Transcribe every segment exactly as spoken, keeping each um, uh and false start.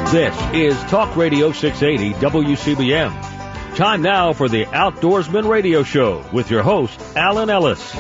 This is Talk Radio six eighty W C B M. Time now for the Outdoorsman Radio Show with your host, Alan Ellis.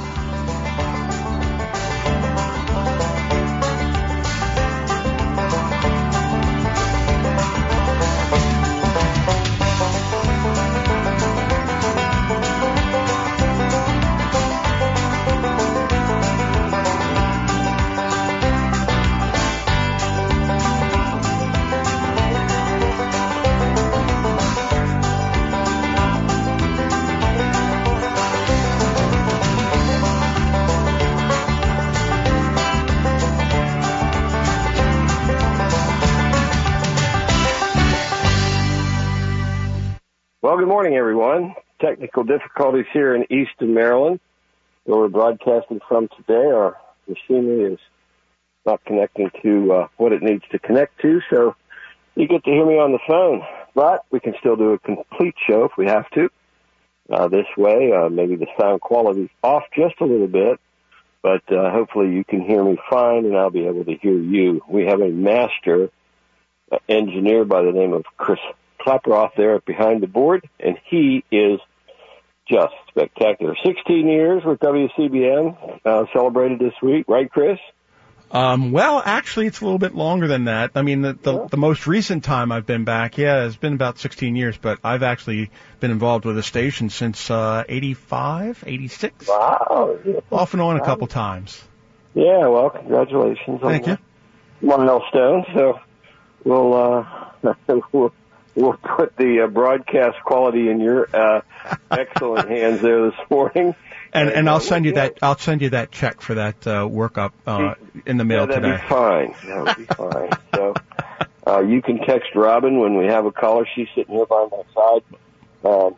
Good morning, everyone. Technical difficulties here in Easton, Maryland, where we're broadcasting from today. Our machinery is not connecting to uh, what it needs to connect to, so you get to hear me on the phone. But we can still do a complete show if we have to. Uh, this way, uh, maybe the sound quality's off just a little bit, but uh, hopefully you can hear me fine and I'll be able to hear you. We have a master uh, engineer by the name of Chris Klaproth there behind the board, and he is just spectacular. sixteen years with W C B M, uh, celebrated this week, right, Chris? Um, well, actually, it's a little bit longer than that. I mean, the, the, yeah. the most recent time I've been back, yeah, it's been about sixteen years, but I've actually been involved with the station since uh, eighty-five, eighty-six. Wow. Off and on a couple times. Yeah, well, congratulations on Thank you. milestone. So we'll, uh, we'll We'll put the uh, broadcast quality in your uh, excellent hands there this morning, and and, and I'll send you yeah. that I'll send you that check for that uh, workup uh, in the mail yeah, that'd today. That'd be fine. That would be fine. So uh, you can text Robin when we have a caller. She's sitting here by my side. Um,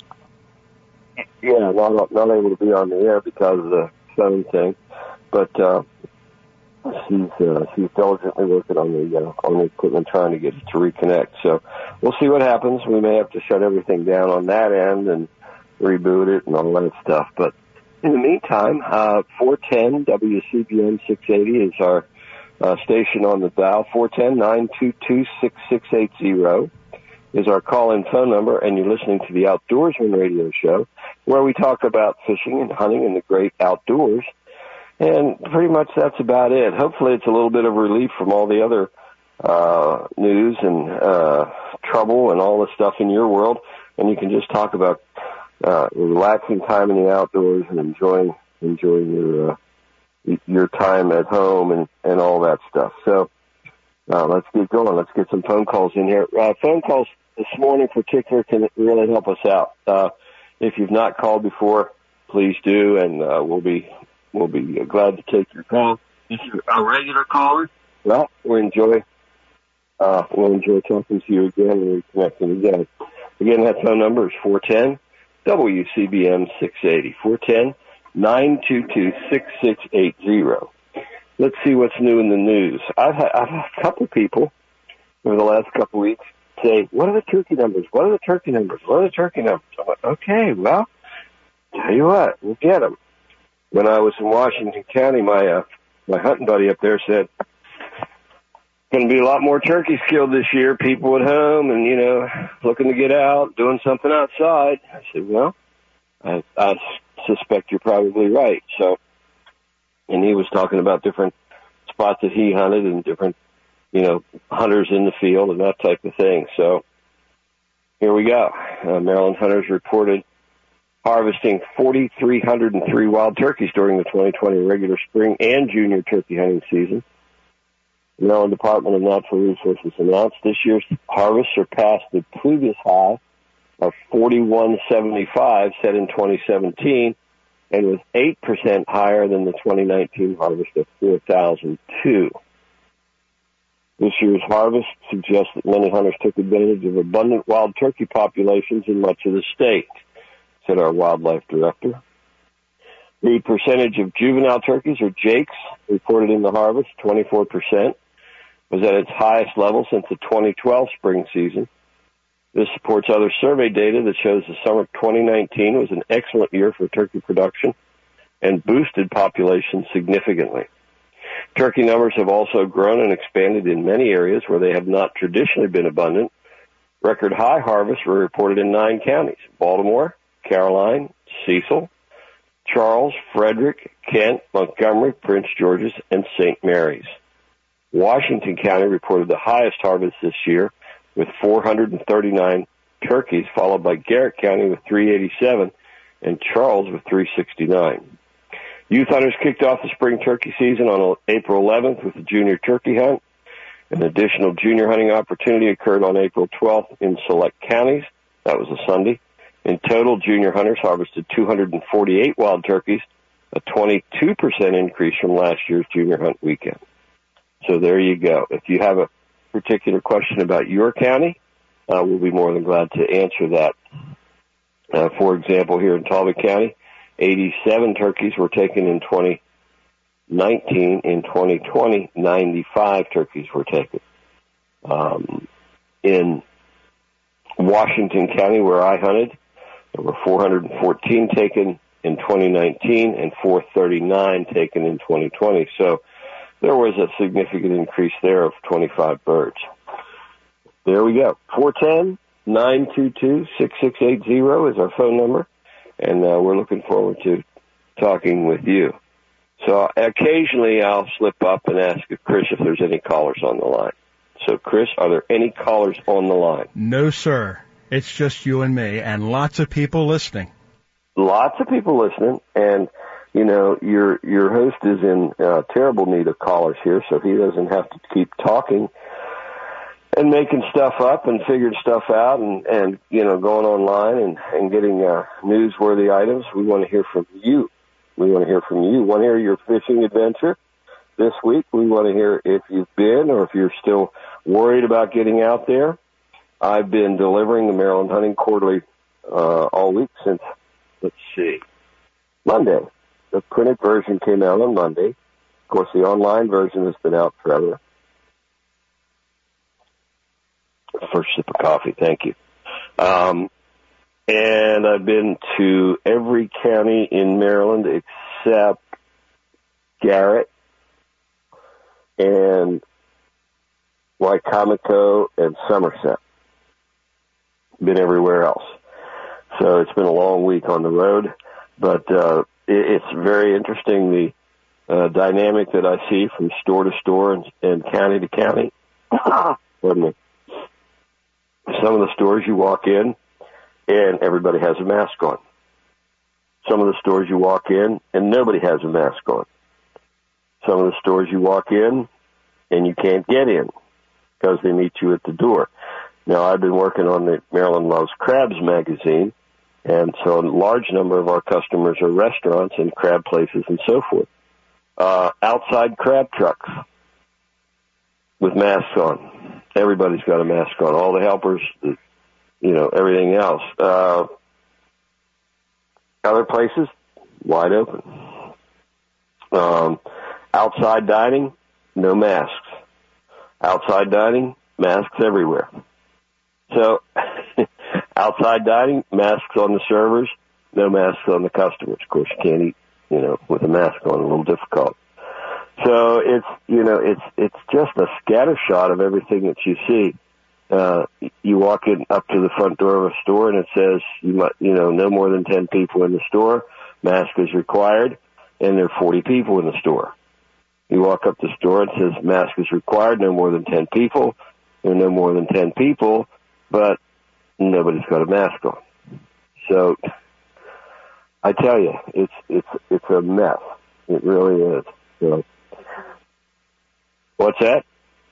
yeah, not not able to be on the air because of the phone thing, but. Uh, She's uh, she's diligently working on the uh, on the equipment, trying to get it to reconnect. So we'll see what happens. We may have to shut everything down on that end and reboot it and all that stuff. But in the meantime, uh, four ten W C B M six eighty is our uh, station on the dial. four one zero, nine two two, six six eight zero is our call-in phone number, and you're listening to the Outdoorsman Radio Show, where we talk about fishing and hunting and the great outdoors. And pretty much that's about it. Hopefully it's a little bit of relief from all the other uh news and uh trouble and all the stuff in your world, and you can just talk about uh relaxing time in the outdoors and enjoying enjoying your uh, your time at home and, and all that stuff. So uh, let's get going. Let's get some phone calls in here. Uh, phone calls this morning in particular can really help us out. Uh, if you've not called before, please do, and uh, we'll be We'll be glad to take your call. If you're a regular caller, well, we'll enjoy, uh, we'll enjoy talking to you again and reconnecting again. Again, that phone number is four one zero W C B M six eighty, four one zero, nine two two, six six eight zero. Let's see what's new in the news. I've had, I've had a couple people over the last couple of weeks say, what are the turkey numbers? What are the turkey numbers? What are the turkey numbers? I'm like, okay, well, tell you what, we'll get them. When I was in Washington County, my uh, my hunting buddy up there said, going to be a lot more turkeys killed this year, people at home and, you know, looking to get out, doing something outside. I said, well, I, I suspect you're probably right. So, and he was talking about different spots that he hunted and different, you know, hunters in the field and that type of thing. So here we go. Uh, Maryland hunters reported harvesting four thousand three hundred three wild turkeys during the twenty twenty regular spring and junior turkey hunting season. The Maryland Department of Natural Resources announced this year's harvest surpassed the previous high of forty-one seventy-five set in twenty seventeen and was eight percent higher than the twenty nineteen harvest of four thousand two. This year's harvest suggests that many hunters took advantage of abundant wild turkey populations in much of the state, said our wildlife director. The percentage of juvenile turkeys, or jakes, reported in the harvest, twenty-four percent, was at its highest level since the twenty twelve spring season. This supports other survey data that shows the summer of twenty nineteen was an excellent year for turkey production and boosted populations significantly. Turkey numbers have also grown and expanded in many areas where they have not traditionally been abundant. Record high harvests were reported in nine counties: Baltimore, Caroline, Cecil, Charles, Frederick, Kent, Montgomery, Prince George's, and Saint Mary's. Washington County reported the highest harvest this year with four hundred thirty-nine turkeys, followed by Garrett County with three hundred eighty-seven and Charles with three hundred sixty-nine. Youth hunters kicked off the spring turkey season on April eleventh with the junior turkey hunt. An additional junior hunting opportunity occurred on April twelfth in select counties. That was a Sunday. In total, junior hunters harvested two hundred forty-eight wild turkeys, a twenty-two percent increase from last year's junior hunt weekend. So there you go. If you have a particular question about your county, uh, we'll be more than glad to answer that. Uh, for example, here in Talbot County, eighty-seven turkeys were taken in twenty nineteen. In twenty twenty, ninety-five turkeys were taken. Um, in Washington County, where I hunted, there were four hundred fourteen taken in twenty nineteen and four hundred thirty-nine taken in twenty twenty. So there was a significant increase there of twenty-five birds. There we go. four one zero, nine two two, six six eight zero is our phone number, and uh, we're looking forward to talking with you. So occasionally I'll slip up and ask Chris if there's any callers on the line. So, Chris, are there any callers on the line? No, sir. It's just you and me, and lots of people listening. Lots of people listening, and, you know, your your host is in uh, terrible need of callers here, so he doesn't have to keep talking and making stuff up and figuring stuff out and, and you know, going online and, and getting uh, newsworthy items. We want to hear from you. We want to hear from you. We want to hear your fishing adventure this week. We want to hear if you've been or if you're still worried about getting out there. I've been delivering the Maryland Hunting Quarterly uh, all week since, let's see, Monday. The printed version came out on Monday. Of course, the online version has been out forever. First sip of coffee, thank you. Um, and I've been to every county in Maryland except Garrett and Wycomico and Somerset. Been everywhere else. So it's been a long week on the road, but uh, it, it's very interesting, the uh, dynamic that I see from store to store and, and county to county. Pardon me. Some of the stores you walk in, and everybody has a mask on. Some of the stores you walk in, and nobody has a mask on. Some of the stores you walk in, and you can't get in because they meet you at the door. Now, I've been working on the Maryland Loves Crabs magazine, and so a large number of our customers are restaurants and crab places and so forth. Uh, outside crab trucks with masks on. Everybody's got a mask on. All the helpers, you know, everything else. Uh, other places, wide open. Um, outside dining, no masks. Outside dining, masks everywhere. So, outside dining, masks on the servers, no masks on the customers. Of course, you can't eat, you know, with a mask on, a little difficult. So it's, you know, it's, it's just a scattershot of everything that you see. Uh, you walk in up to the front door of a store and it says, you might, you know, no more than ten people in the store, mask is required, and there are forty people in the store. You walk up the store and it says mask is required, no more than ten people, there are no more than ten people, but nobody's got a mask on. So I tell you, it's, it's, it's a mess. It really is. So, what's that?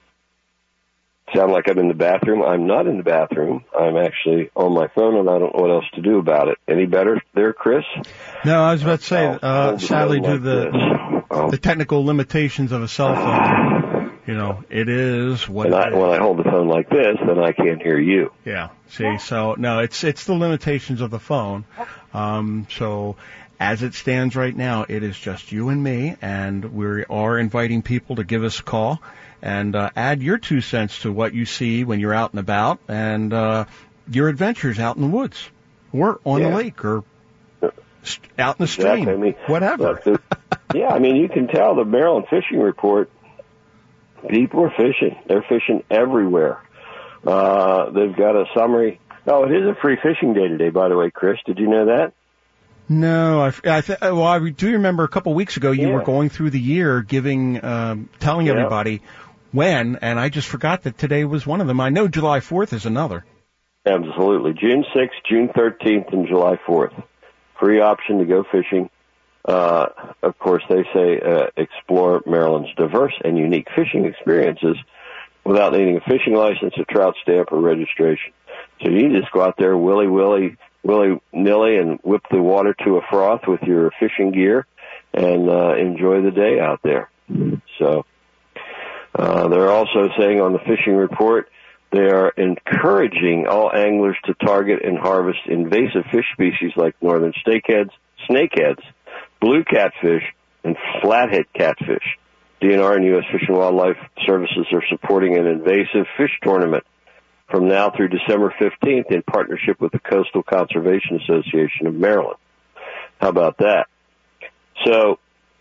Sound like I'm in the bathroom? I'm not in the bathroom. I'm actually on my phone, and I don't know what else to do about it. Any better there, Chris? No, I was about to say, uh, sadly, due to the, oh. the technical limitations of a cell phone, you know, it is what and it I, is. When I hold the phone like this, then I can't hear you. Yeah, see, so, no, it's it's the limitations of the phone. Um, so... As it stands right now, it is just you and me, and we are inviting people to give us a call and uh, add your two cents to what you see when you're out and about and uh, your adventures out in the woods or on yeah. the lake or st- out in the stream, exactly. I mean, whatever. Uh, the, Yeah, I mean, you can tell the Maryland Fishing Report, people are fishing. They're fishing everywhere. Uh, they've got a summary. Oh, it is a free fishing day today, by the way, Chris. Did you know that? No, I, I th- well, I do remember a couple of weeks ago you yeah. were going through the year giving, um, telling yeah. everybody when, and I just forgot that today was one of them. I know July fourth is another. Absolutely. June sixth, June thirteenth, and July fourth. Free option to go fishing. Uh, of course, they say uh, explore Maryland's diverse and unique fishing experiences without needing a fishing license, a trout stamp, or registration. So you just go out there willy-willy, willy-nilly, and whip the water to a froth with your fishing gear and uh, enjoy the day out there. So uh, they're also saying on the fishing report they are encouraging all anglers to target and harvest invasive fish species like northern snakeheads, snakeheads, blue catfish, and flathead catfish. D N R and U S Fish and Wildlife Services are supporting an invasive fish tournament from now through December fifteenth in partnership with the Coastal Conservation Association of Maryland. How about that? So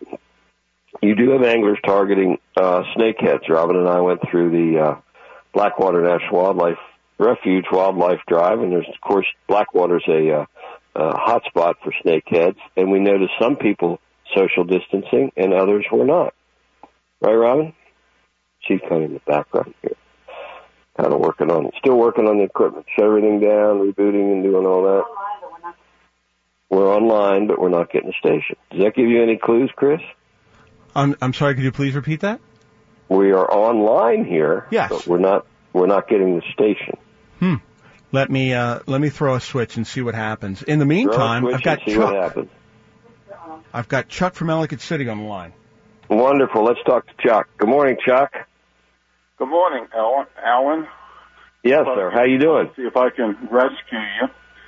you do have anglers targeting uh, snakeheads. Robin and I went through the uh, Blackwater National Wildlife Refuge Wildlife Drive, and there's, of course, Blackwater's a uh, uh, hot spot for snakeheads, and we noticed some people social distancing and others were not. Right, Robin? She's kind of in the background here. Kind of working on, still working on the equipment. Shut everything down, rebooting and doing all that. We're online, but we're not getting a station. Does that give you any clues, Chris? I'm, I'm sorry, could you please repeat that? We are online here, yes. but we're not, we're not getting the station. Hmm. Let me, uh, let me throw a switch and see what happens. In the meantime, I've got see Chuck. What happens. I've got Chuck from Ellicott City on the line. Wonderful. Let's talk to Chuck. Good morning, Chuck. Good morning, Alan. Alan. Yes, sir. How you doing? See if I can rescue you.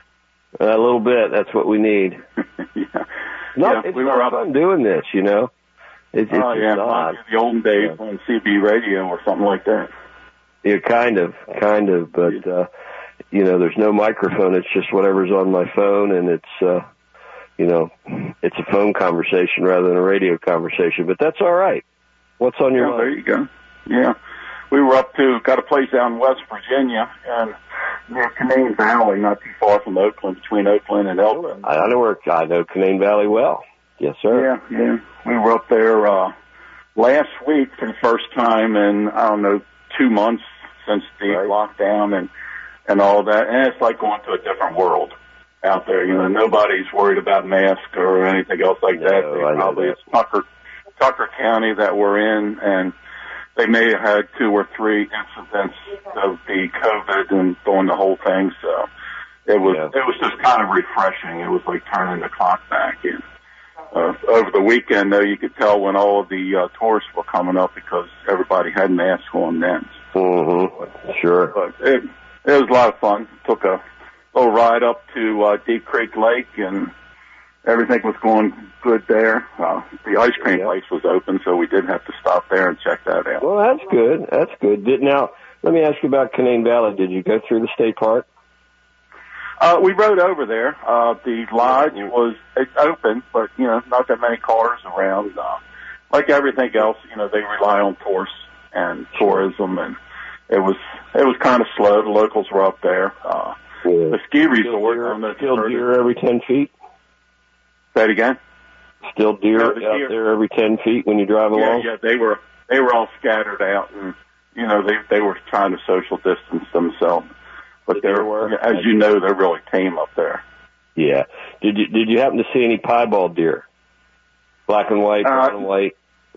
A little bit. That's what we need. yeah. No, yeah, it's we not were up fun doing this, you know. It's, it's oh, yeah. odd. The olden days yeah. on C B radio or something like that. Yeah, kind of, kind of. But, uh, you know, there's no microphone. It's just whatever's on my phone, and it's, uh, you know, it's a phone conversation rather than a radio conversation. But that's all right. What's on your yeah, mind? There you go. Yeah. We were up to, got a place out in West Virginia, and near Canaan Valley, not too far from Oakland, between Oakland and Elton. I know where, I know Canaan Valley well. Yes, sir. Yeah, yeah. We were up there uh, last week for the first time in, I don't know, two months since the right. lockdown and, and all that. And it's like going to a different world out there. You know, nobody's worried about masks or anything else like no, that. They I probably, know it's Tucker, Tucker County that we're in, and they may have had two or three incidents of the COVID and doing the whole thing. So it was, yeah. it was just kind of refreshing. It was like turning the clock back in. Uh, over the weekend, though, you could tell when all of the uh, tourists were coming up because everybody had masks on then. Mm-hmm. Sure. But it, it was a lot of fun. Took a little ride up to uh, Deep Creek Lake, and everything was going good there. Uh, the ice cream yeah. place was open, so we did have to stop there and check that out. Well, that's good. That's good. Did, now, let me ask you about Canaan Valley. Did you go through the state park? Uh, we rode over there. Uh, the lodge was it's open, but, you know, not that many cars around. Uh, like everything else, you know, they rely on tourists and tourism, and it was it was kind of slow. The locals were up there. Uh, yeah. The ski resort. Still on the still deer every ten feet? Say it again? Still deer yeah, out the deer. there every ten feet when you drive yeah, along? Yeah, they were, they were all scattered out, and, you know, they, they were trying to social distance themselves. But they're, were. as you know, they're really tame up there. Yeah. Did you did you happen to see any piebald deer? Black and white, brown uh, and white.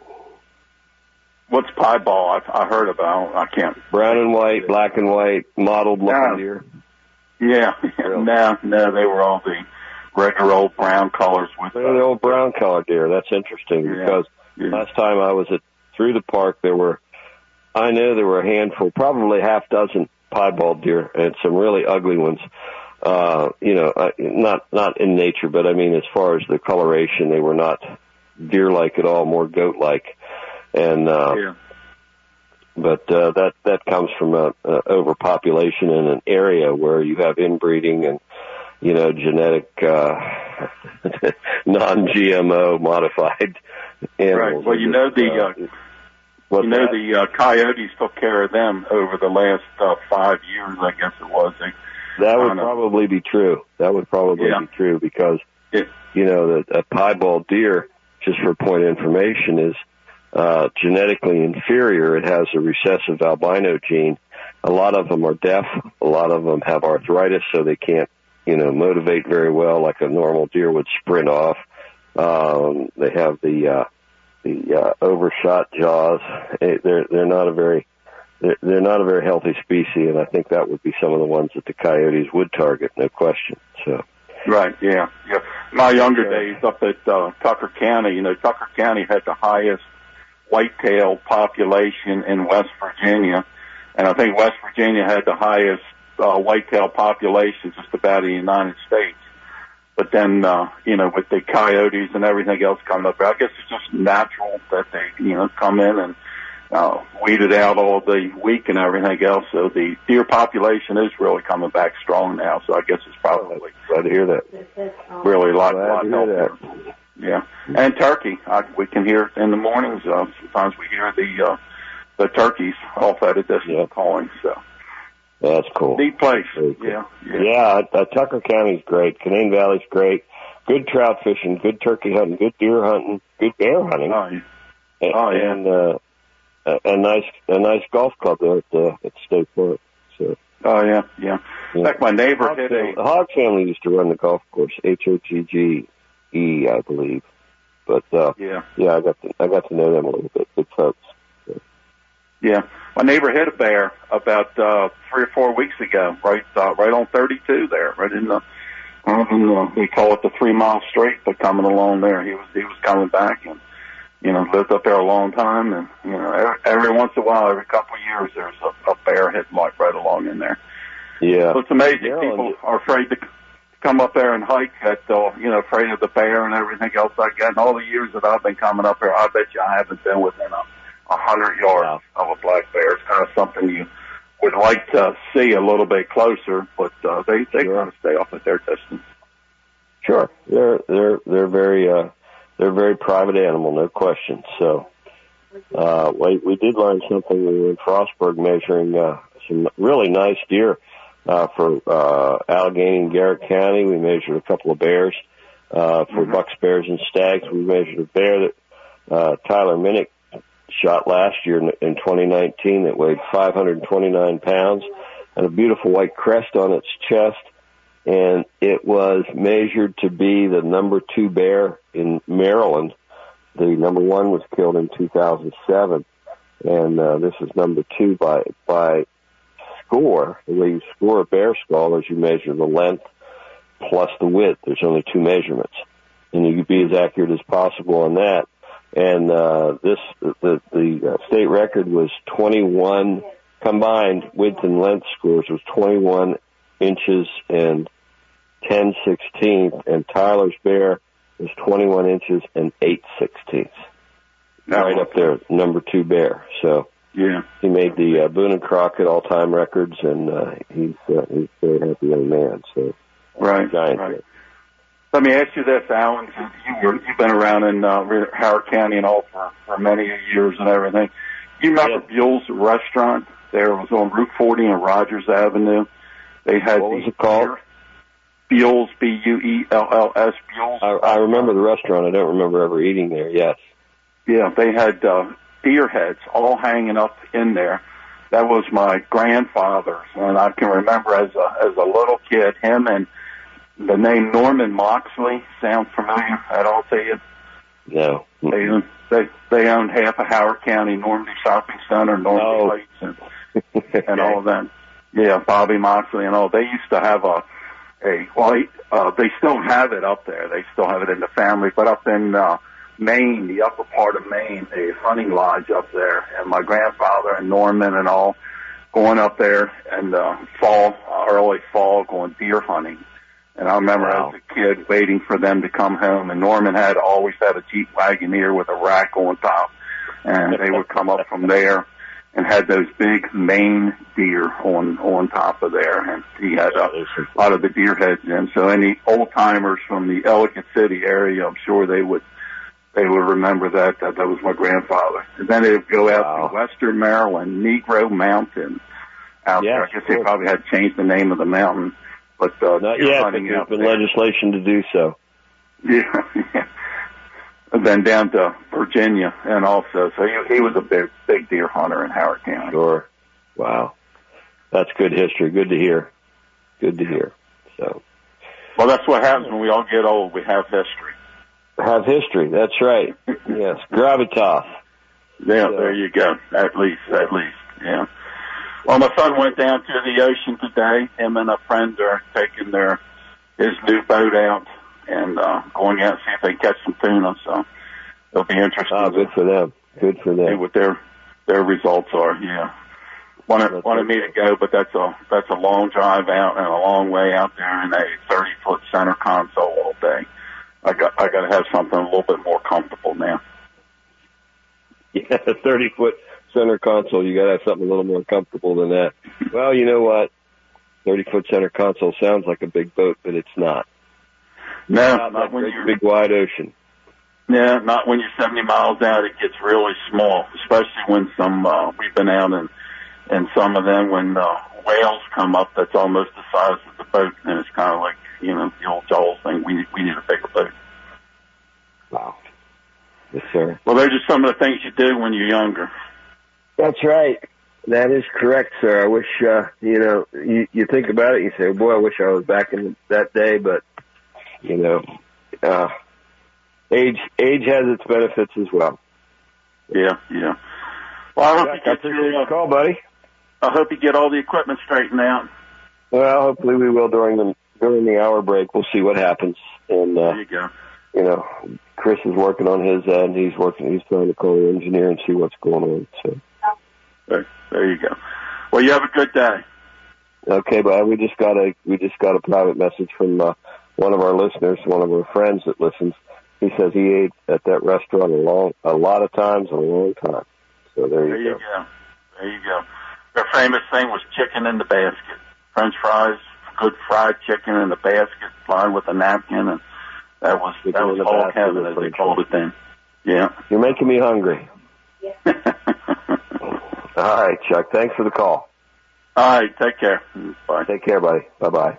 What's piebald? I, I heard about. I can't. Brown and white, black and white, mottled looking no. deer. Yeah. Really? no, no, they were all the regular old brown colors with. They're the old brown color deer. That's interesting yeah. because yeah. last time I was at through the park, there were, I know there were a handful, probably half dozen piebald deer, and some really ugly ones. Uh, you know, uh, not not in nature, but I mean, as far as the coloration, they were not deer-like at all, more goat-like. And uh, yeah. but uh, that that comes from a, a overpopulation in an area where you have inbreeding and you know genetic uh, non-G M O modified animals. Right. Well, you know the uh, you know that? the uh, coyotes took care of them over the last uh, five years. I guess it was. They, that would probably be true. That would probably yeah. be true because it, you know that a piebald deer, just for point of information, is uh, genetically inferior. It has a recessive albino gene. A lot of them are deaf. A lot of them have arthritis, so they can't, you know, motivate very well like a normal deer would sprint off. Um, they have the uh, the uh, overshot jaws. They're they're not a very they're, they're not a very healthy species, and I think that would be some of the ones that the coyotes would target, no question. So. Right. Yeah. Yeah. My younger days up at uh, Tucker County, you know, Tucker County had the highest whitetail population in West Virginia. And I think West Virginia had the highest uh, whitetail population just about in the United States. But then, uh, you know, with the coyotes and everything else coming up, I guess it's just natural that they, you know, come in and uh, weeded out all the weak and everything else. So the deer population is really coming back strong now. So I guess it's probably glad to hear that. Really a lot, lot healthier. Yeah, and turkey. I, we can hear it in the mornings. Uh, sometimes we hear the uh, the turkeys off at a distance yep. calling. So that's cool. Neat place. Cool. Yeah, yeah. Yeah. Uh, Tucker County's great. Canaan Valley's great. Good trout fishing. Good turkey hunting. Good deer hunting. Good bear hunting. Oh yeah. And, oh, yeah. and uh, a, a nice a nice golf club there at uh, at State Park. So. Oh yeah, yeah. yeah. Like my neighbor Hog hit family, a. The Hog family used to run the golf course. H O G G E, I believe. But uh, yeah, yeah, I got to I got to know them a little bit. Good folks. So. Yeah, my neighbor hit a bear about uh, three or four weeks ago, right, uh, right on thirty-two there, right in the, uh, in the, we call it the three mile straight. But coming along there, he was he was coming back, and you know lived up there a long time, and you know every, every once in a while, every couple of years, there's a, a bear hitting like right along in there. Yeah, so it's amazing. Yeah, People are afraid to come up there and hike at, uh, you know, afraid of the bear and everything else like that. And all the years that I've been coming up here, I bet you I haven't been within a, a hundred yards wow. of a black bear. It's kind of something you would like to see a little bit closer, but uh, they they sure. kind of stay off at their distance. Sure, they're they're they're very uh, they're a very private animal, no question. So uh, we we did learn something. We were in Frostburg measuring uh, some really nice deer. Uh, for, uh, Allegheny and Garrett County, we measured a couple of bears. Uh, for mm-hmm. bucks, bears, and stags, we measured a bear that, uh, Tyler Minnick shot last year in, in twenty nineteen that weighed five hundred twenty-nine pounds and a beautiful white crest on its chest. And it was measured to be the number two bear in Maryland. The number one was killed in two thousand seven. And, uh, this is number two by, by, score. The way you score a bear skull is you measure the length plus the width. There's only two measurements, and you can be as accurate as possible on that. And uh, this the the state record was twenty-one combined width and length scores was twenty-one inches and ten sixteenths, and Tyler's bear was twenty-one inches and eight sixteenths. Right up there, number two bear. So. Yeah, he made the uh, Boone and Crockett all-time records, and uh, he's uh, he's a very happy young man. So, right, giant right. Man. Let me ask you this, Alan. You were you've been around in uh, Howard County and all for, for many years and everything. You remember yeah. Buell's Restaurant? There was on Route forty and Rogers Avenue. They had what was the it called? Buell's, B U E L L S. Buell's. I, I remember the restaurant. I don't remember ever eating there. Yes. Yeah, they had. Uh, deer heads all hanging up in there. That was my grandfather's, and I can remember as a as a little kid, him and the name Norman Moxley sound familiar at all to you? No. They they they owned half of Howard County, Normandy Shopping Center, Normandy oh. Heights, and, and all of that. Yeah, Bobby Moxley and all. They used to have a a well, uh, they still have it up there. They still have it in the family, but up in uh, Maine, the upper part of Maine, a hunting lodge up there, and my grandfather and Norman and all going up there in uh, fall, uh, early fall, going deer hunting. And I remember wow. as a kid waiting for them to come home, and Norman had always had a Jeep Wagoneer with a rack on top, and they would come up from there, and had those big Maine deer on on top of there, and he had a lot of the deer heads in. So any old timers from the Ellicott City area, I'm sure they would they would remember that that, that was my grandfather. And then they would go out wow. to Western Maryland, Negro Mountain, out yeah, there. I guess they probably had changed the name of the mountain, but uh, not yet. But there's been there. legislation to do so. Yeah, yeah. And then down to Virginia, and also, so he, he was a big, big deer hunter in Howard County. Sure. Wow. That's good history. Good to hear. Good to hear. So. Well, that's what happens when we all get old. We have history. Have history. That's right. Yes. Gravitas. Yeah, so. There you go. At least, at least. Yeah. Well, my son went down to the ocean today. Him and a friend are taking their, his new boat out and uh, going out and see if they can catch some tuna. So it'll be interesting. Oh, good for them. Good for them. See what their their results are. Yeah, wanted wanted me to go, but that's a that's a long drive out and a long way out there in a thirty foot center console all day. I got I got to have something a little bit more comfortable now. Yeah, thirty foot center console. You got to have something a little more comfortable than that. Well, you know what? thirty foot center console sounds like a big boat, but it's not. No, not, not when big, you're big wide ocean. Yeah, not when you're seventy miles out. It gets really small, especially when some uh, we've been out and and some of them when uh, whales come up. That's almost the size of the boat, and it's kind of like you know the old Jaws thing. We need, we need a bigger boat. Wow. Yes, sir. Well, they're just some of the things you do when you're younger. That's right. That is correct, sir. I wish uh, you know you, you think about it. You say, "Boy, I wish I was back in that day," but. You know, uh, age age has its benefits as well. Yeah, yeah. Well, I hope yeah, you get your uh, call, buddy. I hope you get all the equipment straightened out. Well, hopefully we will during the during the hour break. We'll see what happens. And uh, there you go. You know, Chris is working on his end. He's working. He's trying to call the engineer and see what's going on. So there, there you go. Well, you have a good day. Okay, but we just got a we just got a private message from. Uh, One of our listeners, one of our friends that listens, he says he ate at that restaurant a long, a lot of times in a long time. So there you there you go. go. There you go. Their famous thing was chicken in the basket. French fries, good fried chicken in the basket, lined with a napkin, and that was chicken that was all heaven, as they called it then. Yeah. You're making me hungry. Yeah. All right, Chuck. Thanks for the call. All right. Take care. Bye. Take care, buddy. Bye-bye.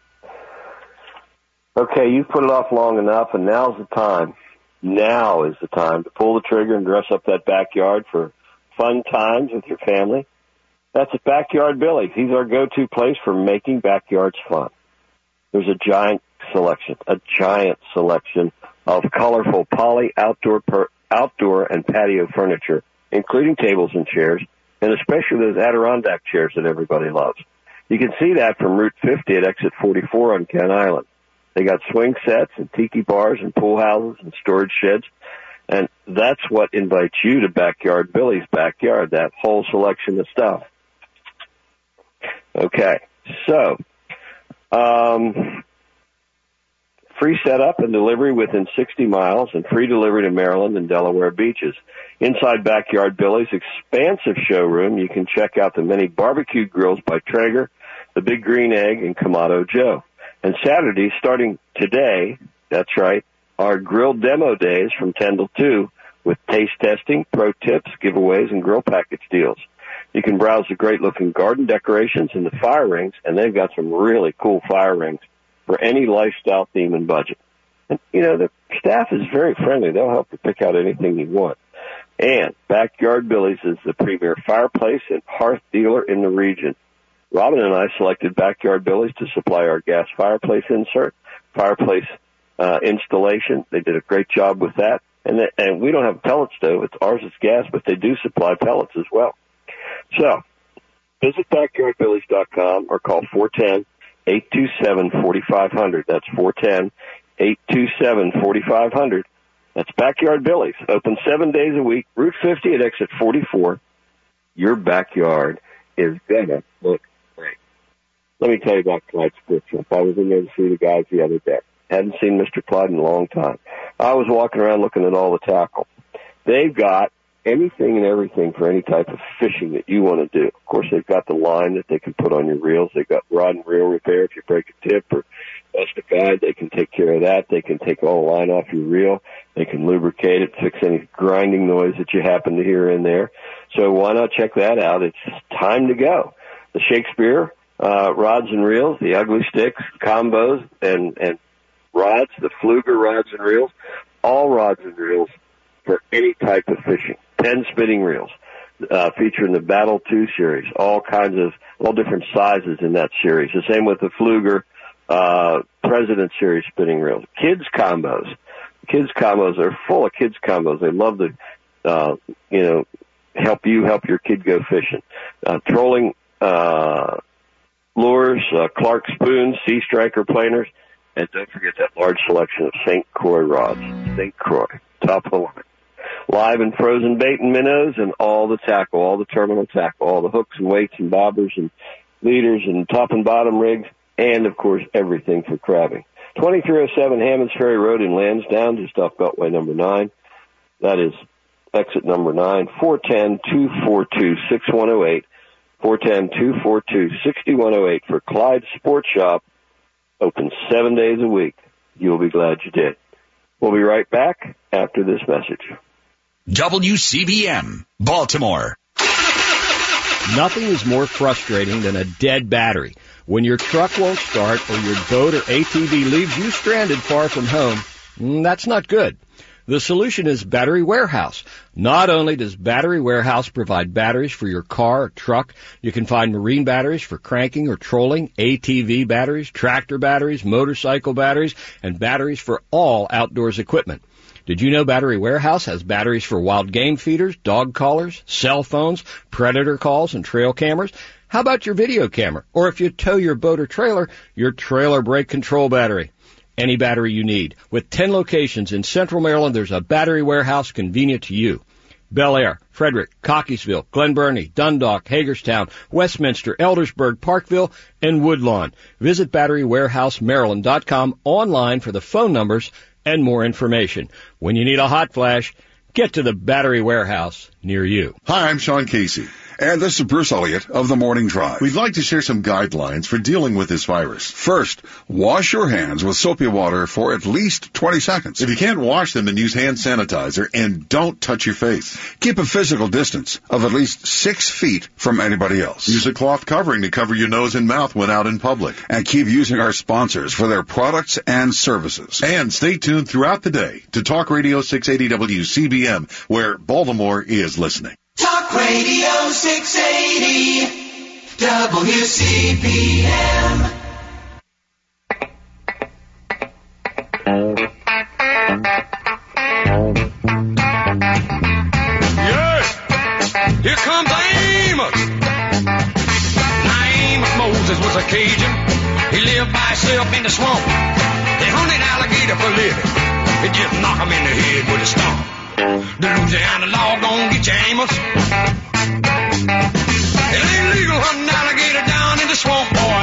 Okay, you've put it off long enough, and now's the time. Now is the time to pull the trigger and dress up that backyard for fun times with your family. That's at Backyard Billy's. He's our go-to place for making backyards fun. There's a giant selection, a giant selection of colorful poly outdoor per, outdoor and patio furniture, including tables and chairs, and especially those Adirondack chairs that everybody loves. You can see that from Route fifty at exit forty-four on Kent Island. They got swing sets and tiki bars and pool houses and storage sheds. And that's what invites you to Backyard Billy's backyard, that whole selection of stuff. Okay, so um, free setup and delivery within sixty miles and free delivery to Maryland and Delaware beaches. Inside Backyard Billy's expansive showroom, you can check out the many barbecued grills by Traeger, the Big Green Egg, and Kamado Joe. And Saturdays, starting today, that's right, are grill demo days from ten till two with taste testing, pro tips, giveaways, and grill package deals. You can browse the great-looking garden decorations and the fire rings, and they've got some really cool fire rings for any lifestyle theme and budget. And, you know, the staff is very friendly. They'll help you pick out anything you want. And Backyard Billy's is the premier fireplace and hearth dealer in the region. Robin and I selected Backyard Billy's to supply our gas fireplace insert, fireplace uh, installation. They did a great job with that. And, they, and we don't have a pellet stove. It's ours is gas, but they do supply pellets as well. So visit backyard billies dot com or call four one zero, eight two seven, four five zero zero. That's four one zero, eight two seven, four five zero zero. That's Backyard Billy's. Open seven days a week. Route fifty at exit forty-four. Your backyard is gonna look great. Let me tell you about Clyde's Script Shop. I was in there to see the guys the other day. Hadn't seen Mister Clyde in a long time. I was walking around looking at all the tackle. They've got anything and everything for any type of fishing that you want to do. Of course, they've got the line that they can put on your reels. They've got rod and reel repair. If you break a tip or bust a guide, they can take care of that. They can take all the line off your reel. They can lubricate it, fix any grinding noise that you happen to hear in there. So why not check that out? It's time to go. The Shakespeare uh, rods and reels, the Ugly Sticks combos, and, and rods, the Pfluger rods and reels, all rods and reels for any type of fishing. Ten spinning reels, uh, featuring the Battle two series, all kinds of, all different sizes in that series. The same with the Pfluger, uh, President series spinning reels. Kids combos. Kids combos are full of kids combos. They love to, uh, you know, help you help your kid go fishing. Uh, trolling, uh, lures, uh, Clark spoons, Sea Striker planers, and don't forget that large selection of Saint Croix rods. Saint Croix, top of the line. Live and frozen bait and minnows and all the tackle, all the terminal tackle, all the hooks and weights and bobbers and leaders and top and bottom rigs, and, of course, everything for crabbing. twenty-three oh seven Hammonds Ferry Road in Lansdowne, just off Beltway number nine. That is exit number nine, four one zero, two four two, six one zero eight, four one zero, two four two, six one zero eight for Clyde Sports Shop, open seven days a week. You'll be glad you did. We'll be right back after this message. W C B M, Baltimore. Nothing is more frustrating than a dead battery. When your truck won't start or your boat or A T V leaves you stranded far from home, that's not good. The solution is Battery Warehouse. Not only does Battery Warehouse provide batteries for your car or truck, you can find marine batteries for cranking or trolling, A T V batteries, tractor batteries, motorcycle batteries, and batteries for all outdoors equipment. Did you know Battery Warehouse has batteries for wild game feeders, dog collars, cell phones, predator calls, and trail cameras? How about your video camera? Or if you tow your boat or trailer, your trailer brake control battery. Any battery you need. With ten locations in Central Maryland, there's a Battery Warehouse convenient to you. Bel Air, Frederick, Cockeysville, Glen Burnie, Dundalk, Hagerstown, Westminster, Eldersburg, Parkville, and Woodlawn. Visit battery warehouse maryland dot com online for the phone numbers and more information. When you need a hot flash, get to the Battery Warehouse near you. Hi, I'm Sean Casey. And this is Bruce Elliott of The Morning Drive. We'd like to share some guidelines for dealing with this virus. First, wash your hands with soapy water for at least twenty seconds. If you can't wash them, then use hand sanitizer and don't touch your face. Keep a physical distance of at least six feet from anybody else. Use a cloth covering to cover your nose and mouth when out in public. And keep using our sponsors for their products and services. And stay tuned throughout the day to Talk Radio six eighty W C B M, where Baltimore is listening. Talk Radio six eighty W C B M. Yes! Here comes Amos! Now Amos Moses was a Cajun. He lived by himself in the swamp. They hunted alligator for living. He just knock him in the head with a stomp. The Louisiana law gon' get you, Amos. It ain't legal hunting alligator down in the swamp, boy.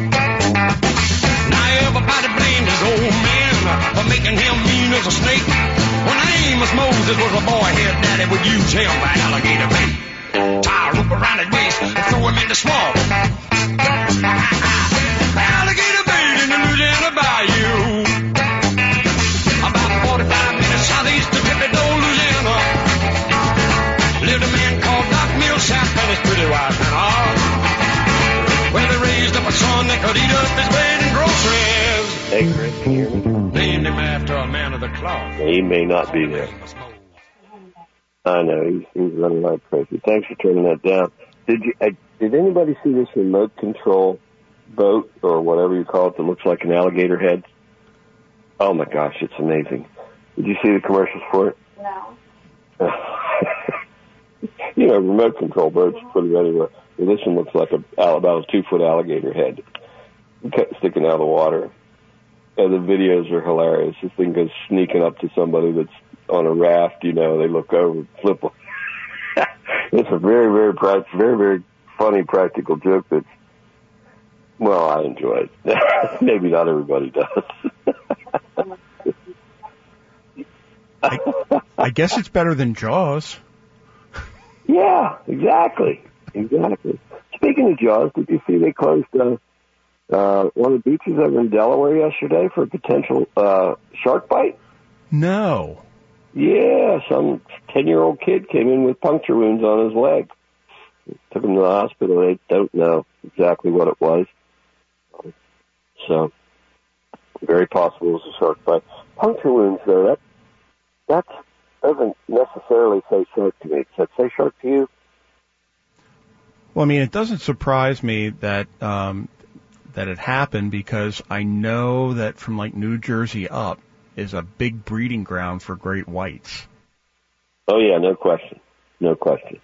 Now everybody blamed his old man for making him mean as a snake. When Amos Moses was a boy, his daddy would use him for alligator bait. Tie a rope around his waist and throw him in the swamp. Alligator bait in the Louisiana bayou. About forty-five minutes southeast of Tippy-Toe, Louisiana, lived a man called Doc Millsap and his pretty wife Hannah. Well, they raised up a son that could eat up his bed and groceries. Hey, Chris, can you hear me? Named him after a man of the cloth. He may not be there. I know, he's, he's running like crazy. Thanks for turning that down. Did you? Uh, did anybody see this remote control boat or whatever you call it that looks like an alligator head? Oh, my gosh, it's amazing. Did you see the commercials for it? No. You know, remote control boats put it anywhere. Well, this one looks like a, about a two-foot alligator head sticking out of the water. And the videos are hilarious. This thing goes sneaking up to somebody that's on a raft, you know, they look over, flip. It's a very, very, very, very funny practical joke that's, well, I enjoy it. Maybe not everybody does. I, I guess it's better than Jaws. Yeah, exactly. Exactly. Speaking of Jaws, did you see they closed uh, uh, one of the beaches over in Delaware yesterday for a potential uh, shark bite? No. Yeah, some ten-year-old kid came in with puncture wounds on his leg. Took him to the hospital. They don't know exactly what it was. So, very possible it was a shark bite. Puncture wounds, though, that that doesn't necessarily say shark to me. Does it say shark to you? Well, I mean, it doesn't surprise me that um, that it happened because I know that from like New Jersey up is a big breeding ground for great whites. Oh yeah, no question, no question.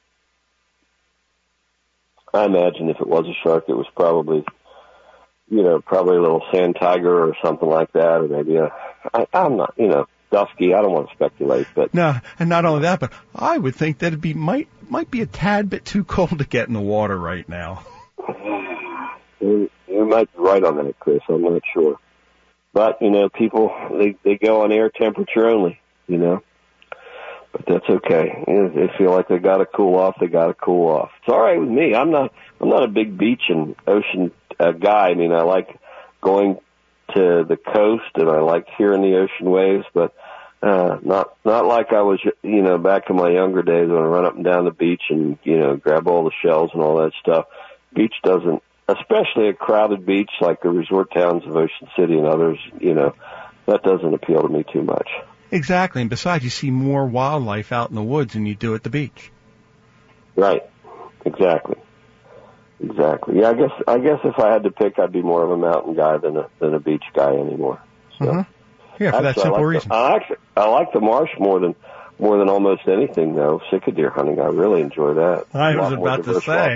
I imagine if it was a shark, it was probably, you know, probably a little sand tiger or something like that, or maybe a. I, I'm not, you know, dusky. I don't want to speculate, but no, and not only that, but I would think that it be might might be a tad bit too cold to get in the water right now. You, you might be right on that, Chris. I'm not sure, but you know, people they they go on air temperature only, you know. But that's okay. You know, they feel like they got to cool off. They got to cool off. It's all right with me. I'm not. I'm not a big beach and ocean uh, guy. I mean, I like going to the coast and I like hearing the ocean waves, but uh, not not like I was, you know, back in my younger days when I run up and down the beach and you know grab all the shells and all that stuff. Beach doesn't, especially a crowded beach like the resort towns of Ocean City and others. You know, that doesn't appeal to me too much. Exactly, and besides, you see more wildlife out in the woods than you do at the beach. Right. Exactly. Exactly. Yeah, I guess I guess if I had to pick, I'd be more of a mountain guy than a than a beach guy anymore. So, mm-hmm. Yeah, for actually, that simple I like reason. The, I actually I like the marsh more than more than almost anything, though. Cicadere hunting, I really enjoy that. I was about to say.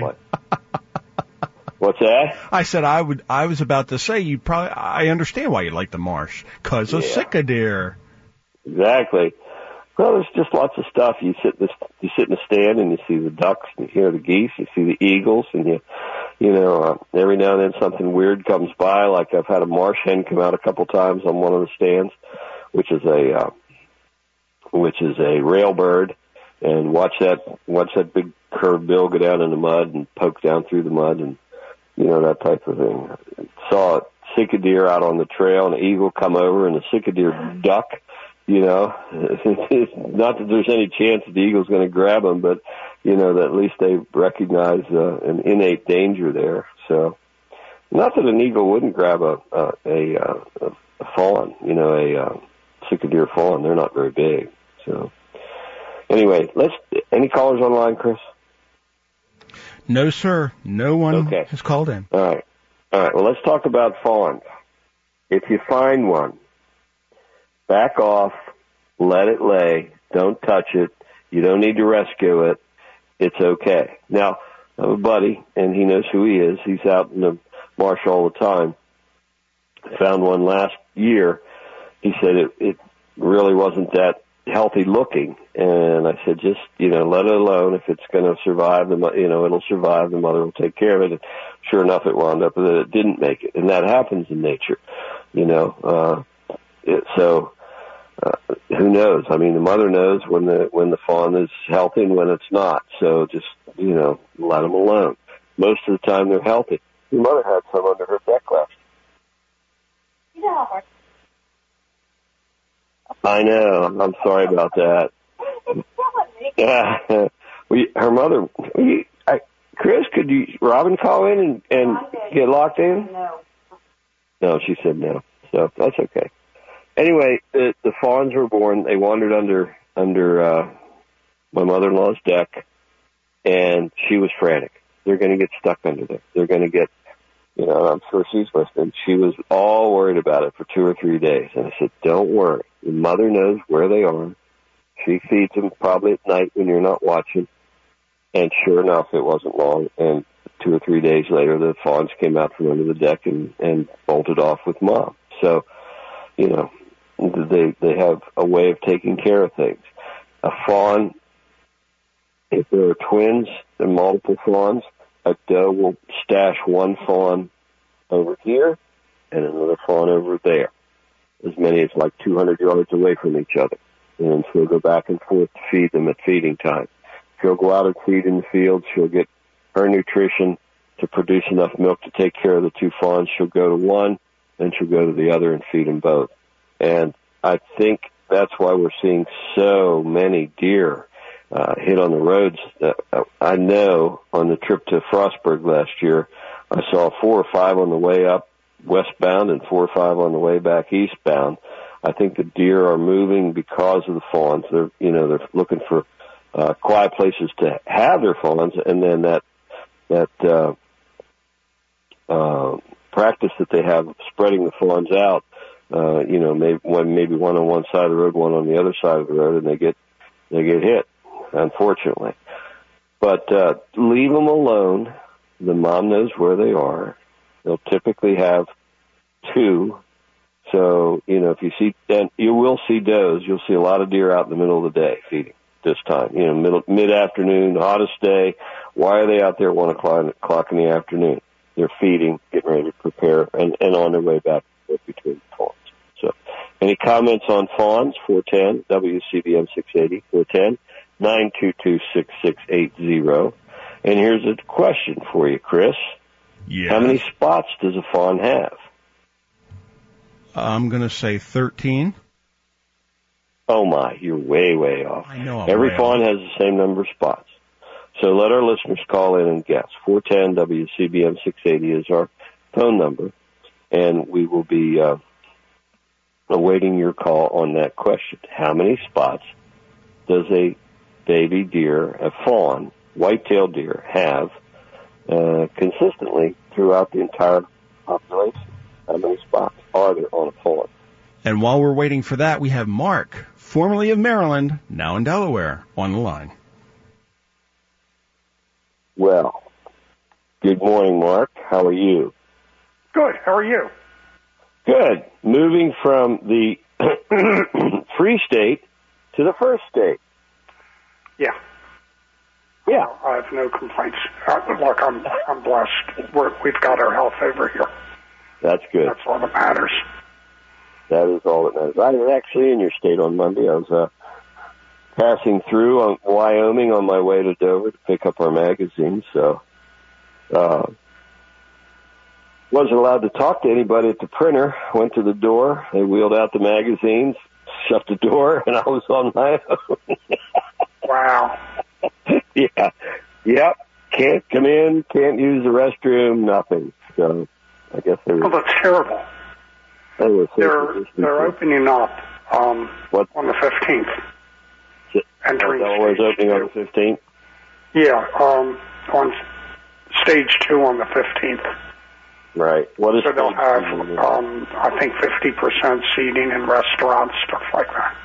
What's that? I said I would. I was about to say you probably. I understand why you like the marsh because of Yeah. cicadere. Exactly. Well, there's just lots of stuff. You sit in the, you sit in the stand and you see the ducks, and you hear the geese, you see the eagles, and you, you know, uh, every now and then something weird comes by. Like I've had a marsh hen come out a couple times on one of the stands, which is a, uh, which is a rail bird, and watch that, watch that big curved bill go down in the mud and poke down through the mud, and you know that type of thing. Saw a cicadere out on the trail, and an eagle come over, and the cicadere duck. You know, not that there's any chance that the eagle's going to grab them, but, you know, that at least they recognize uh, an innate danger there. So, not that an eagle wouldn't grab a a, a, a fawn, you know, a uh, cicadere fawn. They're not very big. So, anyway, let's. Any callers online, Chris? No, sir. No one okay. has called in. All right. All right. Well, let's talk about fawns. If you find one, back off, let it lay, don't touch it, you don't need to rescue it, it's okay. Now, I have a buddy, and he knows who he is, he's out in the marsh all the time, found one last year, he said it, it really wasn't that healthy looking, and I said just, you know, let it alone, if it's going to survive, the you know, it'll survive, the mother will take care of it, and sure enough it wound up that it didn't make it, and that happens in nature, you know, uh, It, so, uh, who knows? I mean, the mother knows when the when the fawn is healthy and when it's not. So just, you know, let them alone. Most of the time they're healthy. Your mother had some under her deck left. Yeah. I know. I'm sorry about that. Yeah. we, her mother, we, I, Chris, could you, Robin call in and, and get locked in? No. No, she said no. So that's okay. Anyway, the, the fawns were born. They wandered under under uh, my mother-in-law's deck, and she was frantic. They're going to get stuck under there. They're going to get, you know, I'm sure she's listening. She was all worried about it for two or three days. And I said, don't worry. Your mother knows where they are. She feeds them probably at night when you're not watching. And sure enough, it wasn't long. And two or three days later, the fawns came out from under the deck and, and bolted off with Mom. So, you know, they they have a way of taking care of things. A fawn, if there are twins and multiple fawns, a doe will stash one fawn over here and another fawn over there, as many as like two hundred yards away from each other. And she'll go back and forth to feed them at feeding time. She'll go out and feed in the field. She'll get her nutrition to produce enough milk to take care of the two fawns. She'll go to one, then she'll go to the other and feed them both. And I think that's why we're seeing so many deer uh, hit on the roads. Uh, I know on the trip to Frostburg last year, I saw four or five on the way up westbound and four or five on the way back eastbound. I think the deer are moving because of the fawns. They're, you know, they're looking for uh, quiet places to have their fawns, and then that that uh, uh, practice that they have of spreading the fawns out. Uh, you know, maybe one maybe one on one side of the road, one on the other side of the road, and they get they get hit, unfortunately. But uh, leave them alone. The mom knows where they are. They'll typically have two. So, you know, if you see, and you will see does, you'll see a lot of deer out in the middle of the day feeding this time. You know, middle, mid-afternoon, hottest day. Why are they out there at one o'clock in the afternoon? They're feeding, getting ready to prepare, and, and on their way back between the fawns. So, any comments on fawns? four one zero, W C B M six eighty, four one zero, nine two two, six six eight zero. And here's a question for you, Chris. Yeah. How many spots does a fawn have? I'm going to say thirteen. Oh, my. You're way, way off. I know. I'm Every way fawn off. has the same number of spots. So let our listeners call in and guess. four one zero, W C B M six eighty is our phone number, and we will be uh, awaiting your call on that question. How many spots does a baby deer, a fawn, white-tailed deer, have uh, consistently throughout the entire population? How many spots are there on a fawn? And while we're waiting for that, we have Mark, formerly of Maryland, now in Delaware, on the line. Well, good morning, Mark. How are you? Good. How are you? Good. Moving from the free state to the first state. Yeah. Yeah. I have no complaints. Uh, look, I'm I'm blessed. We're, we've got our health over here. That's good. That's all that matters. That is all that matters. I was actually in your state on Monday. I was uh, passing through on Wyoming on my way to Dover to pick up our magazines. So, uh, wasn't allowed to talk to anybody at the printer. Went to the door. They wheeled out the magazines, shut the door, and I was on my own. Wow. Yeah. Yep. Can't come in. Can't use the restroom. Nothing. So, I guess they were. Oh, that's terrible. They were they're they're opening up um, what? on the fifteenth. Entering Delaware's opening on the fifteenth? Yeah, um, on stage two on the fifteenth. Right. What is so they'll have, um, I think, fifty percent seating in restaurants, stuff like that.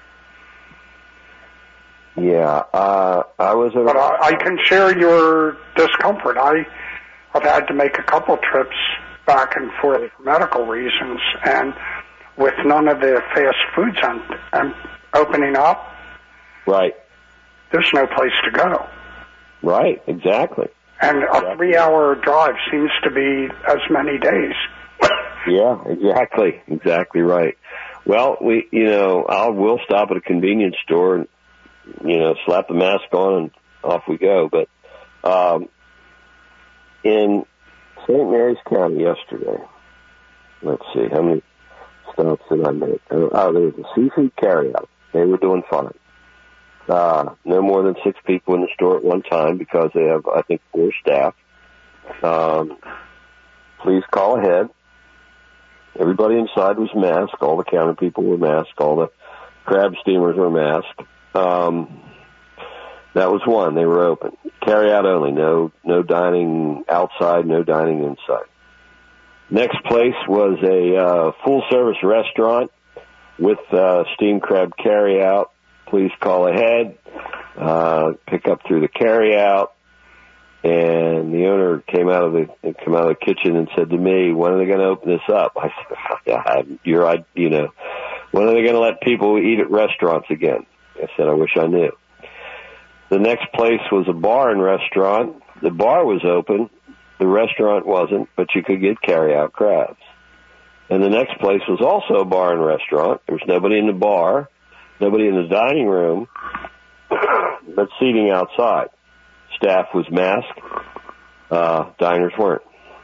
Yeah, uh, I was. But I, I can share your discomfort. I, I've had to make a couple trips back and forth for medical reasons, and with none of the fast foods and, and opening up, right, there's no place to go. Right, exactly. And a exactly. three-hour drive seems to be as many days. Yeah, exactly, exactly right. Well, we, you know, I'll we'll stop at a convenience store and, you know, slap the mask on and off we go. But um, in Saint Mary's County yesterday, let's see, how many stops did I make? Oh, there was a seafood carryout. They were doing fine. Uh, no more than six people in the store at one time because they have, I think, four staff. Um, please call ahead. Everybody inside was masked. All the counter people were masked. All the crab steamers were masked. Um, that was one. They were open. Carry out only. No, no dining outside. No dining inside. Next place was a uh, full-service restaurant with uh, steamed crab carry out. Please call ahead. Uh, pick up through the carry out. And the owner came out of the came out of the kitchen and said to me, "When are they going to open this up?" I said, "You're, you know, when are they going to let people eat at restaurants again?" I said, "I wish I knew." The next place was a bar and restaurant. The bar was open. The restaurant wasn't, but you could get carry-out crabs. And the next place was also a bar and restaurant. There was nobody in the bar, nobody in the dining room. but seating outside. Staff was masked. Uh, diners weren't.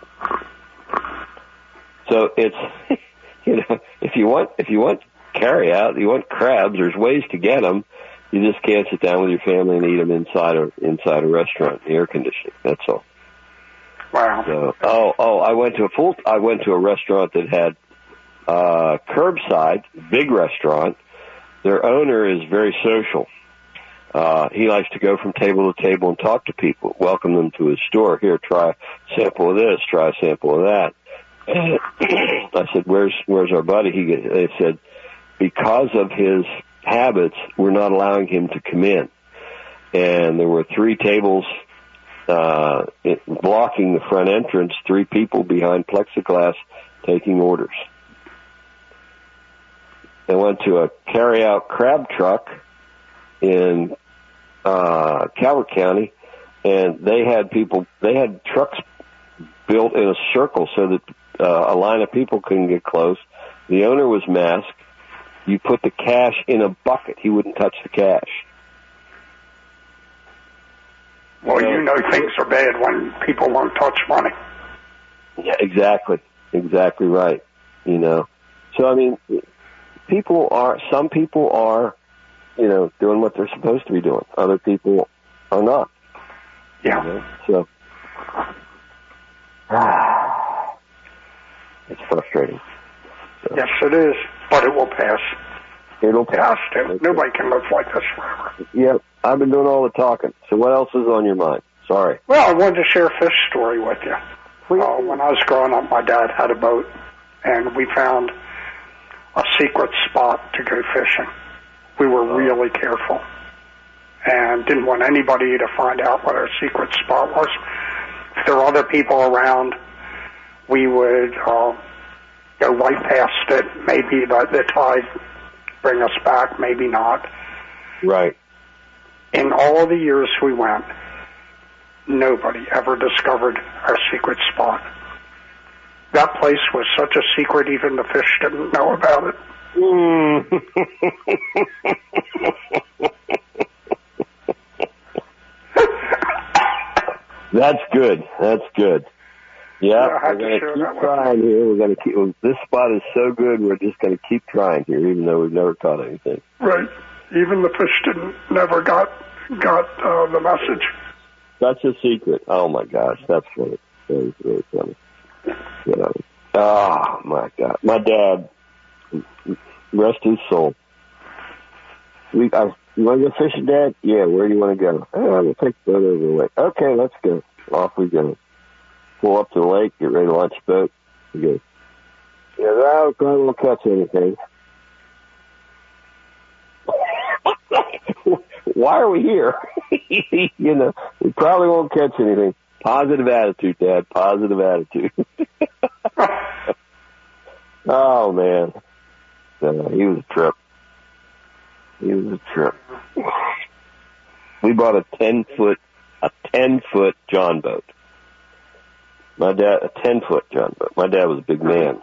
So it's, you know, if you want, if you want carry out, you want crabs, there's ways to get them. You just can't sit down with your family and eat them inside a, inside a restaurant, air conditioning. That's all. Wow. So, oh, oh, I went to a full, I went to a restaurant that had, uh, curbside, big restaurant. Their owner is very social. Uh, he likes to go from table to table and talk to people, welcome them to his store. Here, try a sample of this, try a sample of that. I said, where's, where's our buddy? He, they said, because of his habits, we're not allowing him to come in. And there were three tables, uh, it, blocking the front entrance, three people behind plexiglass taking orders. I went to a carry-out crab truck in, uh, Calvert County, and they had people, they had trucks built in a circle so that uh, a line of people couldn't get close. The owner was masked. You put the cash in a bucket. He wouldn't touch the cash. Well, you know things are bad when people won't touch money. Yeah, exactly. Exactly right. You know. So, I mean, people are, some people are, you know, doing what they're supposed to be doing. Other people are not. Yeah. You know? So, ah, it's frustrating. So. Yes, it is, but it will pass. It'll pass. Okay. Nobody can live like this forever. Yep, I've been doing all the talking. So what else is on your mind? Sorry. Well, I wanted to share a fish story with you. Uh, when I was growing up, my dad had a boat, and we found a secret spot to go fishing. We were oh. really careful and didn't want anybody to find out what our secret spot was. If there were other people around, we would uh, go right past it. Maybe the, the tide bring us back, maybe not. Right. In all the years we went, nobody ever discovered our secret spot. That place was such a secret, even the fish didn't know about it. Mm. That's good. That's good. Yeah, yeah we're going to keep trying here. We're going to keep. This spot is so good. We're just going to keep trying here, even though we've never caught anything. Right. Even the fish didn't never got got uh, the message. That's a secret. Oh my gosh, that's funny. That is really funny. You know. Oh my God, my dad, rest his soul. We, I, you want to go fishing, Dad? Yeah. Where do you want to go? Oh, we'll take the boat over the lake. Okay, let's go. Off we go. Pull up to the lake, get ready to launch the boat. We go. Yeah, I probably won't catch anything. Why are we here? You know, we probably won't catch anything. Positive attitude, Dad. Positive attitude. Oh, man. Uh, he was a trip. He was a trip. We bought a ten-foot, a ten-foot John boat. My dad, a ten-foot John boat. My dad was a big man.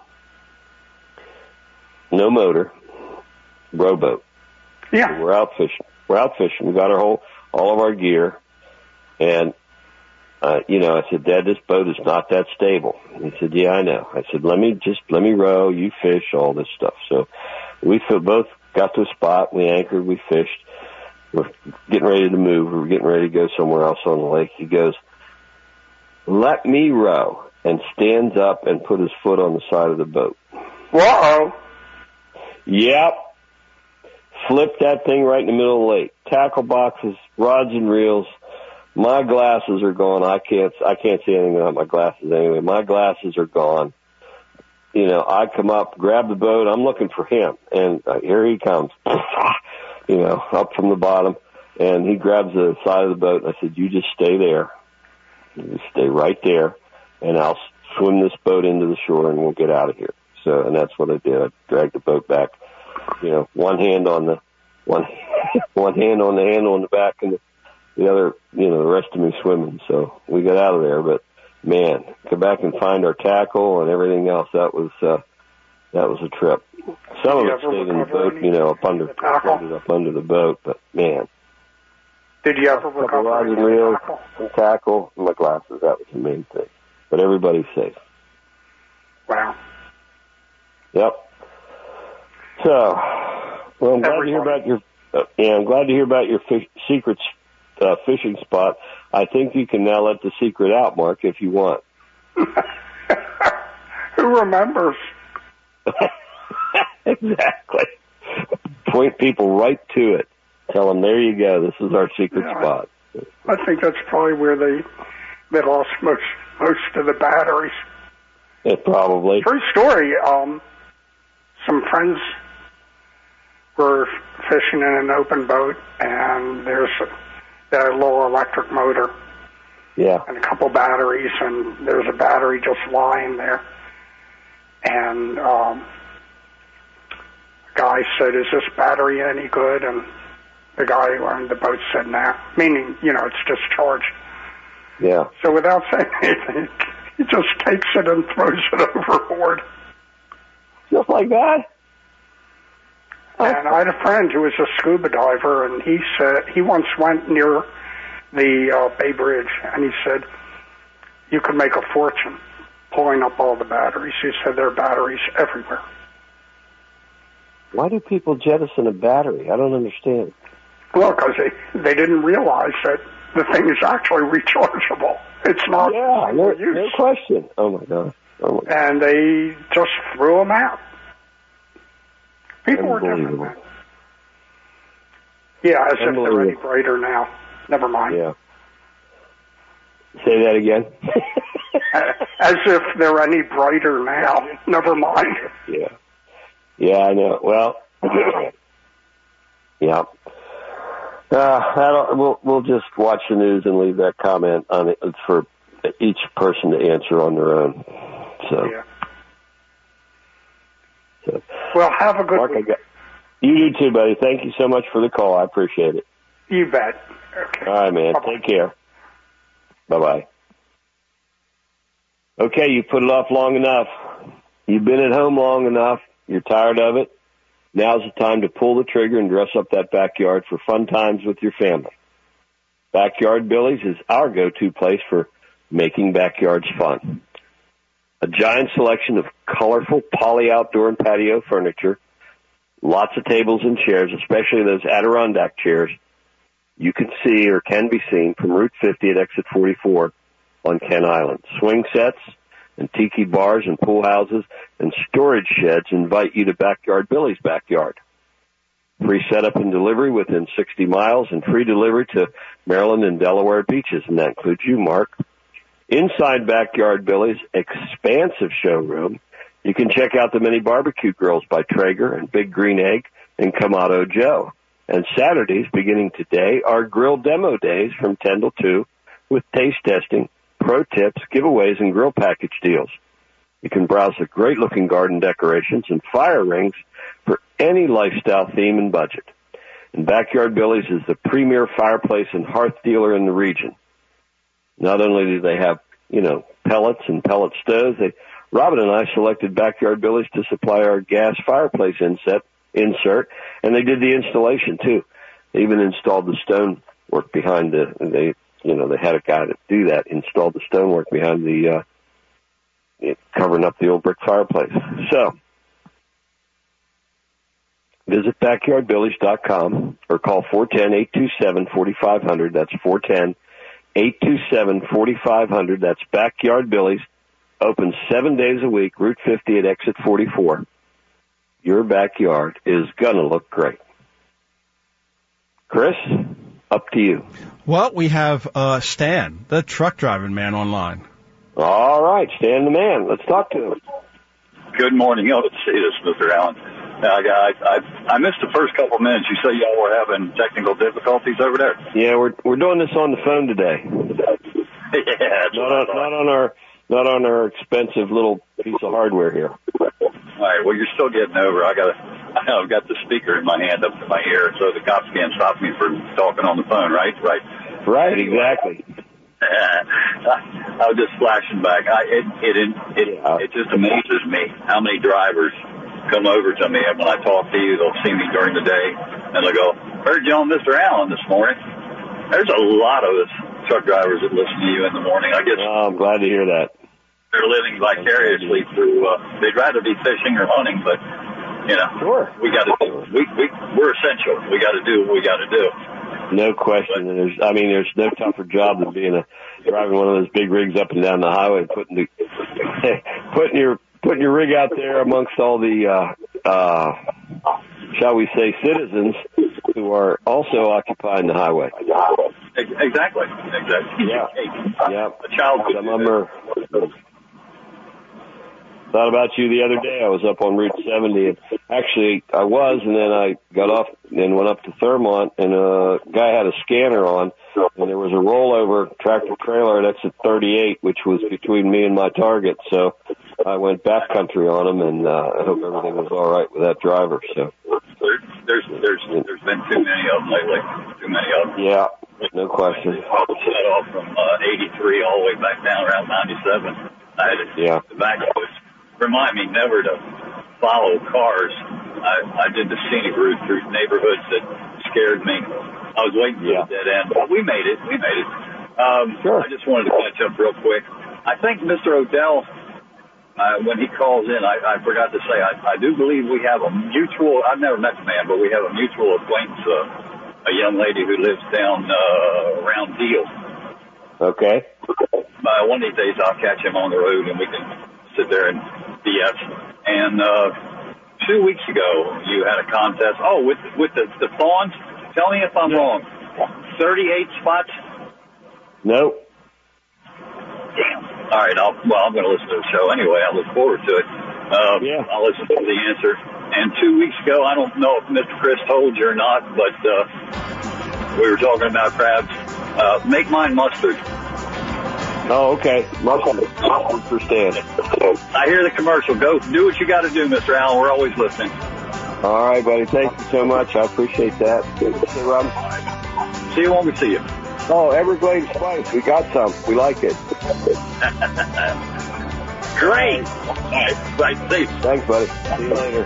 No motor, rowboat. Yeah. So we're out fishing. We're out fishing. We got our whole, all of our gear. And, uh, you know, I said, Dad, this boat is not that stable. He said, yeah, I know. I said, let me just, let me row, you fish, all this stuff. So we both got to a spot. We anchored, we fished. We're getting ready to move. We're getting ready to go somewhere else on the lake. He goes, let me row, and stands up and put his foot on the side of the boat. Whoa. Yep. Flipped that thing right in the middle of the lake. Tackle boxes, rods and reels. My glasses are gone. I can't, I can't see anything without my glasses anyway. My glasses are gone. You know, I come up, grab the boat. I'm looking for him, and uh, here he comes. You know, up from the bottom, and he grabs the side of the boat. And I said, "You just stay there. You just stay right there, and I'll swim this boat into the shore, and we'll get out of here." So, and that's what I did. I dragged the boat back. You know, one hand on the one, one hand on the handle in the back, and the, the other, you know, the rest of me swimming. So we got out of there. But man, come back and find our tackle and everything else. That was uh, that was a trip. Some of it stayed in the boat, you know, up under, up under the boat. But man, Did you ever recover rods and reels, some tackle, and my glasses. That was the main thing. But everybody's safe. Wow. Yep. So, well, I'm glad Everybody. to hear about your. Uh, yeah, I'm glad to hear about your fish, secret uh, fishing spot. I think you can now let the secret out, Mark, if you want. Who remembers? Exactly. Point people right to it. Tell them, there you go. This is our secret yeah, spot. I think that's probably where they they lost most most of the batteries. Yeah, probably. True story. Um, some friends were fishing in an open boat, and there's a, they had a little electric motor. Yeah. And a couple batteries, and there's a battery just lying there. And um, the guy said, "Is this battery any good?" And the guy on the boat said, "Nah," meaning, you know, it's discharged. Yeah. So without saying anything, he just takes it and throws it overboard. Just like that? And I had a friend who was a scuba diver, and he said he once went near the uh, Bay Bridge, and he said you could make a fortune pulling up all the batteries. He said there are batteries everywhere. Why do people jettison a battery? I don't understand. Well, because they, they didn't realize that the thing is actually rechargeable. It's not yeah, no, no question. Oh, my God. Oh, my God. And they just threw them out. People were different then. Yeah, as if they're any brighter now. Never mind. Yeah. Say that again. As if they're any brighter now. Never mind. Yeah. Yeah, I know. Well, yeah. Uh, I don't, we'll we'll just watch the news and leave that comment on it. It's for each person to answer on their own. So. Yeah. So. Well, have a good Mark, week. I got, you do too, buddy. Thank you so much for the call. I appreciate it. You bet. Okay. All right, man. Bye-bye. Take care. Bye-bye. Okay, you put it off long enough. You've been at home long enough. You're tired of it. Now's the time to pull the trigger and dress up that backyard for fun times with your family. Backyard Billy's is our go-to place for making backyards fun. A giant selection of colorful poly outdoor and patio furniture, lots of tables and chairs, especially those Adirondack chairs you can see or can be seen from Route fifty at exit forty-four on Kent Island. Swing sets and tiki bars and pool houses and storage sheds invite you to Backyard Billy's backyard. Free setup and delivery within sixty miles and free delivery to Maryland and Delaware beaches, and that includes you, Mark. Inside Backyard Billy's expansive showroom, you can check out the mini barbecue grills by Traeger and Big Green Egg and Kamado Joe. And Saturdays, beginning today, are grill demo days from ten till two with taste testing, pro tips, giveaways, and grill package deals. You can browse the great-looking garden decorations and fire rings for any lifestyle theme and budget. And Backyard Billy's is the premier fireplace and hearth dealer in the region. Not only do they have, you know, pellets and pellet stoves, they, Robin and I selected Backyard Billy's to supply our gas fireplace inset, insert, and they did the installation, too. They even installed the stonework behind the, they, you know, they had a guy to do that, installed the stonework behind the, uh, it, covering up the old brick fireplace. So, visit backyard billies dot com or call four one zero, eight two seven, four five zero zero. That's four one zero, eight two seven, four five zero zero. That's Backyard Billy's. Open seven days a week, Route fifty at exit forty-four. Your backyard is going to look great. Chris, up to you. Well, we have uh, Stan, the truck driving man, online. All right, Stan the man. Let's talk to him. Good morning. Oh, let's see this, Mister Allen. Now, guys, I I missed the first couple of minutes. You say y'all were having technical difficulties over there? Yeah, we're we're doing this on the phone today. Yeah, not on, not on our not on our expensive little piece of hardware here. All right. Well, you're still getting over. I got a, I've got the speaker in my hand up to my ear, so the cops can't stop me from talking on the phone. Right? Right. Right. Exactly. I was just flashing back. I, it it it it, it just amazes me how many drivers come over to me, and when I talk to you, they'll see me during the day, and they'll go, "Heard you on Mister Allen this morning." there's a lot of us truck drivers that listen to you in the morning. I guess. Oh, I'm glad to hear that. They're living vicariously through. Uh, they'd rather be fishing or hunting, but you know, sure. we got to. We we we're essential. We got to do what we got to do. No question. But, there's, I mean, there's no tougher job than being a driving one of those big rigs up and down the highway, putting the putting your putting your rig out there amongst all the, uh, uh, shall we say, citizens who are also occupying the highway. Exactly. Exactly. Yeah. Yeah. A child. Some of them are. Thought about you the other day. I was up on Route seventy, and actually I was, and then I got off and went up to Thurmont, and a guy had a scanner on, and there was a rollover tractor trailer at exit thirty-eight, which was between me and my target. So I went backcountry on him, and uh, I hope everything was all right with that driver. So there's there's there's there's been too many of them lately. Too many of them. Yeah, no question. Set off from uh, eighty-three all the way back down around ninety-seven. I had to, yeah. The back was. Remind me never to follow cars. I, I did the scenic route through neighborhoods that scared me. I was waiting for yeah. the dead end, but we made it. We made it. Um, sure. I just wanted to catch up real quick. I think Mister Odell, uh, when he calls in, I, I forgot to say, I, I do believe we have a mutual, I've never met the man, but we have a mutual acquaintance, uh, a young lady who lives down uh, around Deal. Okay. Uh, one of these days I'll catch him on the road and we can sit there and B S. And uh, two weeks ago, you had a contest. Oh, with with the, the fawns? Tell me if I'm yeah. wrong. thirty-eight spots? Nope. Damn. All right. I'll, well, I'm going to listen to the show anyway. I look forward to it. Uh, yeah. I'll listen to the answer. And two weeks ago, I don't know if Mister Chris told you or not, but uh, we were talking about crabs. Uh, make mine mustard. Oh, okay. Mustard. Mustard for Stan. I hear the commercial. Go do what you got to do, Mister Allen. We're always listening. All right, buddy. Thank you so much. I appreciate that. See you, Rob. See you when we see you. Oh, Everglades Spice. We got some. We like it. Great. Right. Right. See you. Thanks, buddy. See you later.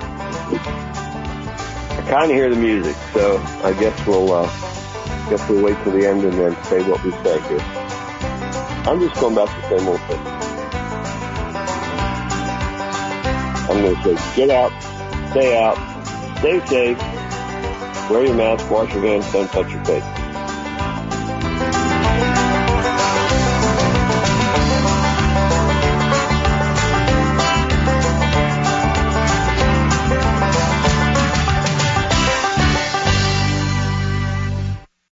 I kind of hear the music, so I guess we'll uh, guess we'll wait till the end and then say what we say here. I'm just going back to the same old thing. I'm going to say, get out, stay out, stay safe, wear your mask, wash your hands, don't touch your face.